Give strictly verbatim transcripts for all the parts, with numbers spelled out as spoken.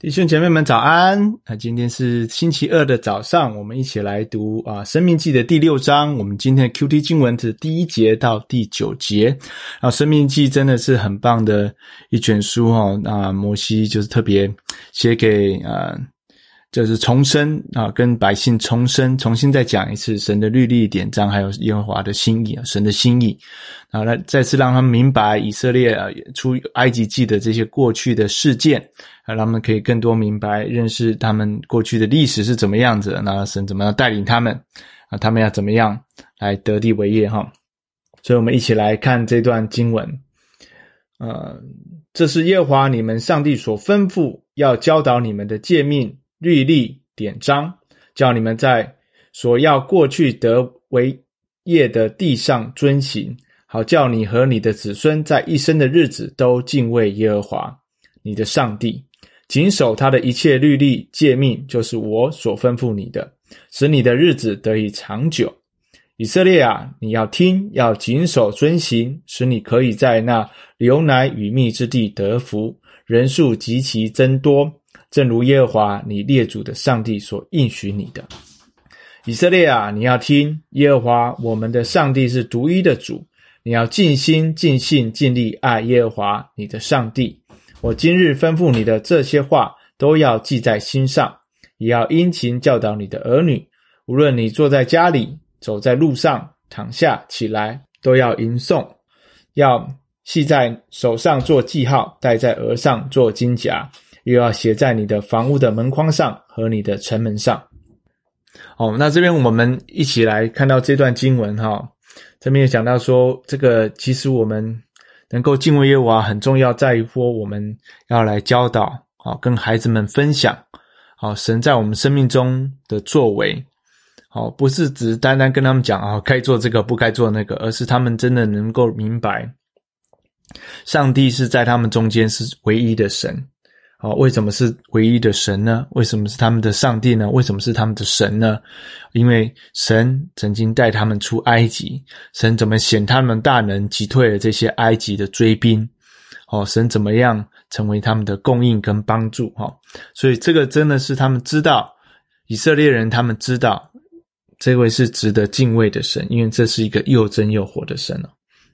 弟兄姐妹们早安。那今天是星期二的早上，我们一起来读啊申命记的第六章。我们今天的 Q T 经文是第一节到第九节。然后申命记真的是很棒的一卷书哦。那摩西就是特别写给呃就是重申啊，跟百姓重申，重新再讲一次神的律例典章，还有耶和华的心意啊，神的心意。然后来再次让他们明白以色列啊出埃及记的这些过去的事件，啊，让他们可以更多明白认识他们过去的历史是怎么样子的，那神怎么样带领他们啊，他们要怎么样来得地为业哈。所以我们一起来看这段经文。呃，这是耶和华你们上帝所吩咐要教导你们的诫命、律例、典章，叫你们在所要过去得为业的地上遵行，好叫你和你的子孙在一生的日子都敬畏耶和华你的上帝，谨守他的一切律例诫命，就是我所吩咐你的，使你的日子得以长久。以色列啊，你要听，要谨守遵行，使你可以在那流奶与蜜之地得福，人数极其增多，正如耶和华你列祖的上帝所应许你的。以色列啊，你要听，耶和华我们的上帝是独一的主，你要尽心尽性尽力爱耶和华你的上帝。我今日吩咐你的这些话都要记在心上，也要殷勤教导你的儿女，无论你坐在家里，走在路上，躺下起来，都要吟诵，要系在手上做记号，戴在额上做金甲，又要写在你的房屋的门框上和你的城门上。哦，那这边我们一起来看到这段经文哈，这边有讲到说，这个其实我们能够敬畏耶和华很重要，在于说我们要来教导，好，跟孩子们分享，好，神在我们生命中的作为，好，不是只单单跟他们讲啊，该做这个不该做那个，而是他们真的能够明白，上帝是在他们中间是唯一的神。好，为什么是唯一的神呢？为什么是他们的上帝呢？为什么是他们的神呢？因为神曾经带他们出埃及，神怎么显他们大能，击退了这些埃及的追兵。哦，神怎么样成为他们的供应跟帮助。哦，所以这个真的是他们知道，以色列人他们知道这位是值得敬畏的神，因为这是一个又真又活的神哦。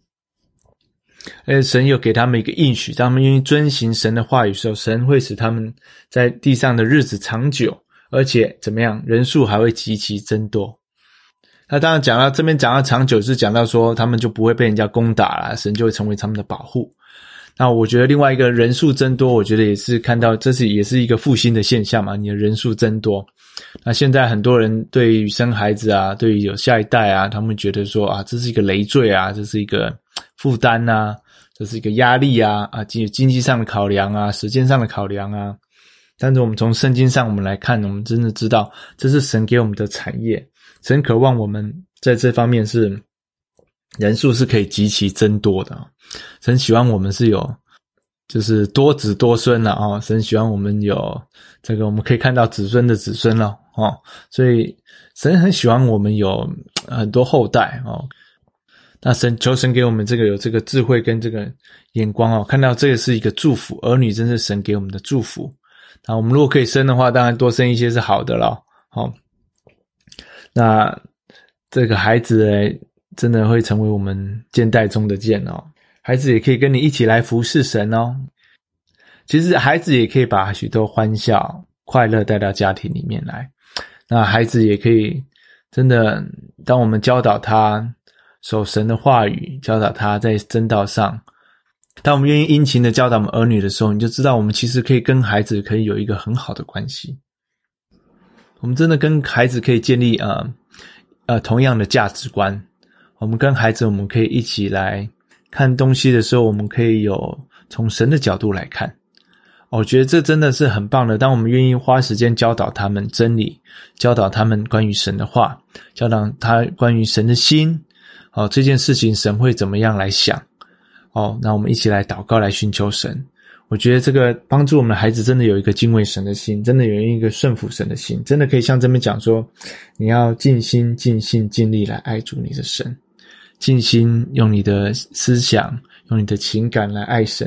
而神有给他们一个应许，当他们愿意遵行神的话语的时候，神会使他们在地上的日子长久，而且怎么样，人数还会极其增多。那当然讲到这边讲到长久，是讲到说他们就不会被人家攻打了，神就会成为他们的保护。那我觉得另外一个人数增多，我觉得也是看到这是也是一个复兴的现象嘛，你的人数增多。那现在很多人对于生孩子啊，对于有下一代啊，他们觉得说啊，这是一个累赘啊，这是一个负担啊，这是一个压力啊，啊，经济上的考量啊，时间上的考量啊。但是我们从圣经上我们来看，我们真的知道这是神给我们的产业，神渴望我们在这方面是人数是可以极其增多的。神喜欢我们是有就是多子多孙了啊，神喜欢我们有这个我们可以看到子孙的子孙了哦，所以神很喜欢我们有很多后代哦。那神求神给我们这个有这个智慧跟这个眼光哦，看到这个是一个祝福，儿女真是神给我们的祝福。那我们如果可以生的话，当然多生一些是好的了哦。那这个孩子呢，真的会成为我们肩带中的剑哦。孩子也可以跟你一起来服侍神哦。其实孩子也可以把许多欢笑、快乐带到家庭里面来。那孩子也可以真的，当我们教导他守神的话语，教导他在真道上，当我们愿意殷勤的教导我们儿女的时候，你就知道我们其实可以跟孩子可以有一个很好的关系。我们真的跟孩子可以建立呃呃同样的价值观。我们跟孩子我们可以一起来看东西的时候，我们可以有从神的角度来看。我觉得这真的是很棒的，当我们愿意花时间教导他们真理，教导他们关于神的话，教导他关于神的心，哦，这件事情神会怎么样来想，哦，那我们一起来祷告来寻求神。我觉得这个帮助我们的孩子真的有一个敬畏神的心，真的有一个顺服神的心，真的可以像这边讲说，你要尽心尽性尽力来爱主你的神，尽心用你的思想用你的情感来爱神，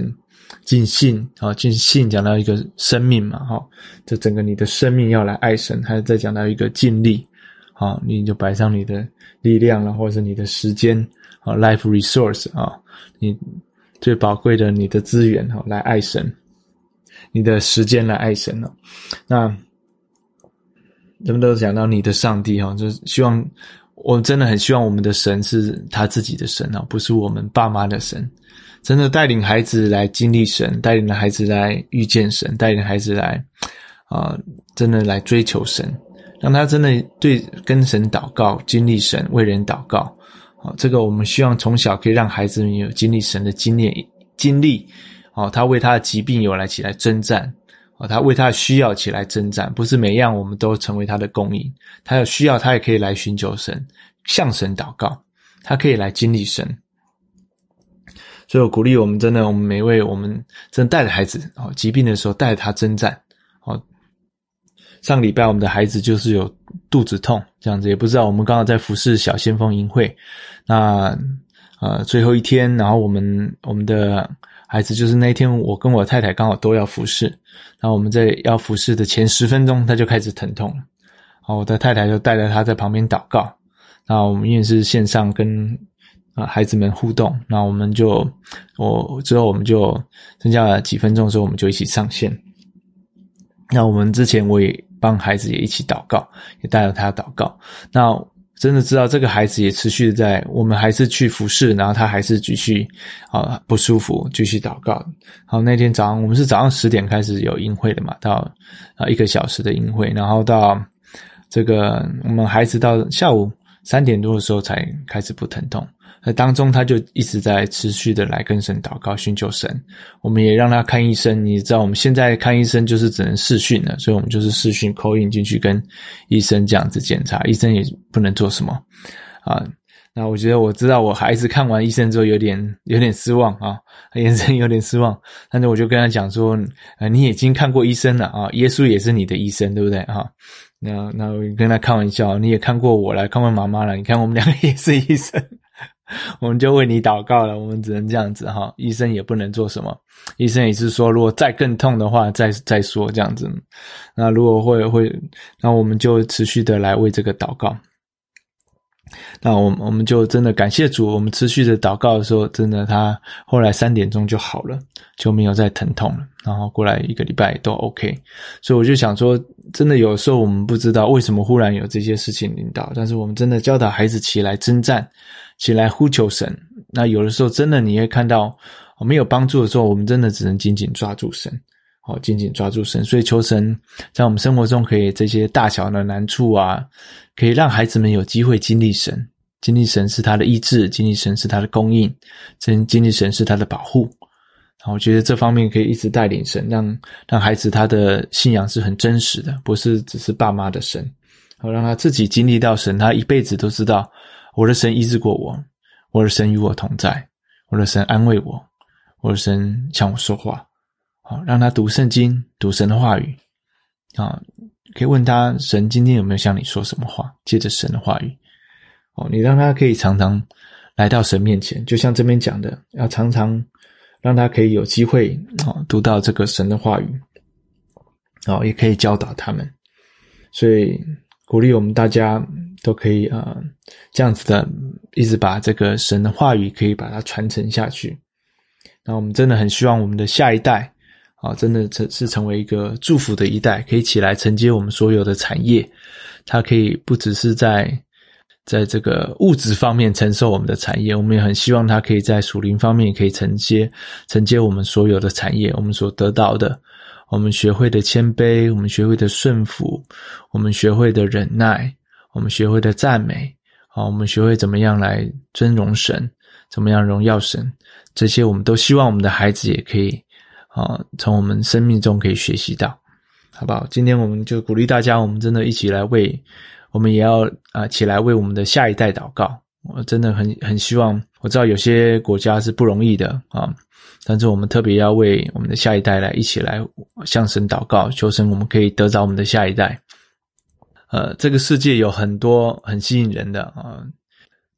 尽信啊，尽信讲到一个生命嘛，哈，这整个你的生命要来爱神，还是再讲到一个尽力，好，你就摆上你的力量了，或者是你的时间啊 ，life resource 啊，你最宝贵的你的资源哈，来爱神，你的时间来爱神哦。那咱们都讲到你的上帝哈，就是希望我真的很希望我们的神是他自己的神啊，不是我们爸妈的神。真的带领孩子来经历神，带领孩子来遇见神，带领孩子来啊、呃，真的来追求神，让他真的对跟神祷告，经历神，为人祷告。啊、哦，这个我们希望从小可以让孩子们有经历神的经验经历。哦，他为他的疾病有来起来征战。哦，他为他的需要起来征战，不是每样我们都成为他的供应。他有需要，他也可以来寻求神，向神祷告，他可以来经历神。所以我鼓励我们真的，我们每位我们真的带着孩子哦，疾病的时候带着他征战哦。上个礼拜我们的孩子就是有肚子痛这样子，也不知道我们刚好在服侍小先锋营会，那呃最后一天，然后我们我们的孩子就是那一天我跟我太太刚好都要服侍，然后我们在要服侍的前十分钟他就开始疼痛了，好，我的太太就带着他在旁边祷告，那我们因为是线上跟啊，孩子们互动，那我们就，我之后我们就剩下了几分钟的时候，我们就一起上线。那我们之前我也帮孩子也一起祷告，也带着他祷告。那真的知道这个孩子也持续的在，我们还是去服侍，然后他还是继续啊不舒服，继续祷告。好，那天早上我们是早上十点开始有营会的嘛，到啊一个小时的营会，然后到这个我们孩子到下午三点多的时候才开始不疼痛。那当中他就一直在持续的来跟神祷告，寻求神。我们也让他看医生，你知道我们现在看医生就是只能视讯了，所以我们就是视讯 call in 进去跟医生这样子检查，医生也不能做什么啊。那我觉得我知道我孩子看完医生之后有点有点失望啊，眼神有点失望，但是我就跟他讲说，呃，你已经看过医生了啊，耶稣也是你的医生，对不对啊？那那我跟他开玩笑，你也看过我了，看过妈妈了，你看我们两个也是医生。我们就为你祷告了，我们只能这样子哈，医生也不能做什么，医生也是说如果再更痛的话再再说这样子，那如果会会，那我们就持续的来为这个祷告。那我们我们就真的感谢主，我们持续的祷告的时候，真的他后来三点钟就好了，就没有再疼痛了，然后过来一个礼拜都 OK。所以我就想说，真的有时候我们不知道为什么忽然有这些事情领导，但是我们真的教导孩子起来征战，起来呼求神。那有的时候真的你会看到没有帮助的时候，我们真的只能紧紧抓住神，好，紧紧抓住神。所以求神在我们生活中可以这些大小的难处啊，可以让孩子们有机会经历神，经历神是他的医治，经历神是他的供应，经历神是他的保护。我觉得这方面可以一直带领神，让让孩子他的信仰是很真实的，不是只是爸妈的神，好让他自己经历到神，他一辈子都知道我的神医治过我，我的神与我同在，我的神安慰我，我的神向我说话。好，让他读圣经，读神的话语啊，可以问他神今天有没有向你说什么话，借着神的话语。哦，你让他可以常常来到神面前，就像这边讲的，要常常让他可以有机会哦读到这个神的话语，哦也可以教导他们。所以鼓励我们大家都可以呃这样子的一直把这个神的话语可以把它传承下去。那我们真的很希望我们的下一代啊，真的是成为一个祝福的一代，可以起来承接我们所有的产业。它可以不只是在在这个物质方面承受我们的产业，我们也很希望它可以在属灵方面也可以承接承接我们所有的产业，我们所得到的，我们学会的谦卑，我们学会的顺服，我们学会的忍耐，我们学会的赞美，好，我们学会怎么样来尊荣神，怎么样荣耀神，这些我们都希望我们的孩子也可以啊，从我们生命中可以学习到，好不好？今天我们就鼓励大家，我们真的一起来为，我们也要啊起来为我们的下一代祷告。我真的很很希望，我知道有些国家是不容易的啊，但是我们特别要为我们的下一代来一起来向神祷告，求神我们可以得着我们的下一代。呃，这个世界有很多很吸引人的啊，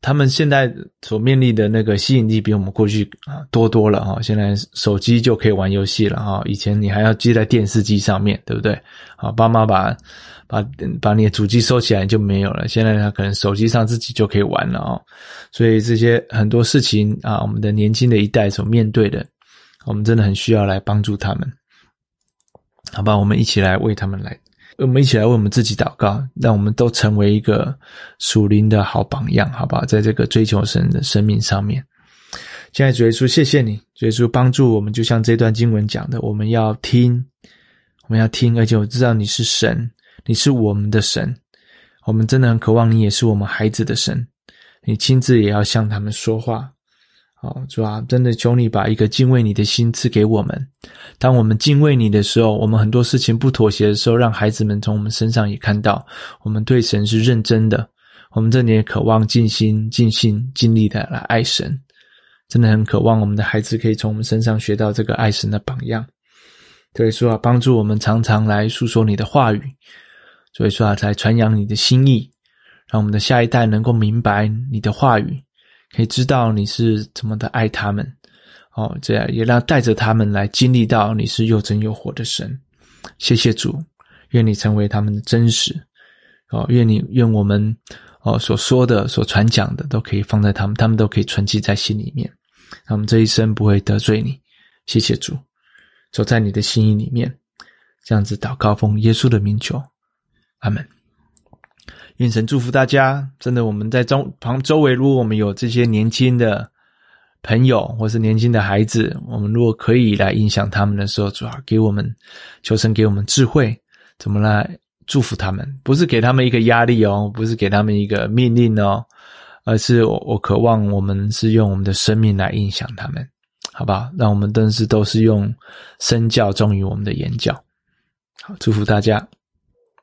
他们现在所面临的那个吸引力比我们过去啊多多了哈，现在手机就可以玩游戏了哈，以前你还要接在电视机上面，对不对？啊，爸妈把把把你的主机收起来就没有了，现在他可能手机上自己就可以玩了哦。所以这些很多事情啊，我们的年轻的一代所面对的，我们真的很需要来帮助他们。好吧，我们一起来为他们来我们一起来为我们自己祷告，让我们都成为一个属灵的好榜样，好不好？在这个追求神的生命上面。现在主耶稣，谢谢你，主耶稣帮助我们，就像这段经文讲的，我们要听，我们要听，而且我知道你是神，你是我们的神，我们真的很渴望你也是我们孩子的神，你亲自也要向他们说话。好，主啊，真的求你把一个敬畏你的心赐给我们。当我们敬畏你的时候，我们很多事情不妥协的时候，让孩子们从我们身上也看到我们对神是认真的，我们真的也渴望尽心尽心尽力的来爱神，真的很渴望我们的孩子可以从我们身上学到这个爱神的榜样。所以说啊，帮助我们常常来诉说你的话语，所以说啊，来传扬你的心意，让我们的下一代能够明白你的话语，可以知道你是怎么的爱他们，哦，这样也让带着他们来经历到你是又真又活的神。谢谢主，愿你成为他们的真实，哦，愿你愿我们哦所说的所传讲的都可以放在他们，他们都可以存记在心里面，让我们这一生不会得罪你。谢谢主，走在你的心意里面，这样子祷告奉耶稣的名求，阿们。愿神祝福大家，真的我们在周旁周围，如果我们有这些年轻的朋友或是年轻的孩子，我们如果可以来影响他们的时候，主要给我们求神给我们智慧，怎么来祝福他们，不是给他们一个压力哦，不是给他们一个命令哦，而是我我渴望我们是用我们的生命来影响他们，好不好？让我们真是都是用身教忠于我们的言教。好，祝福大家。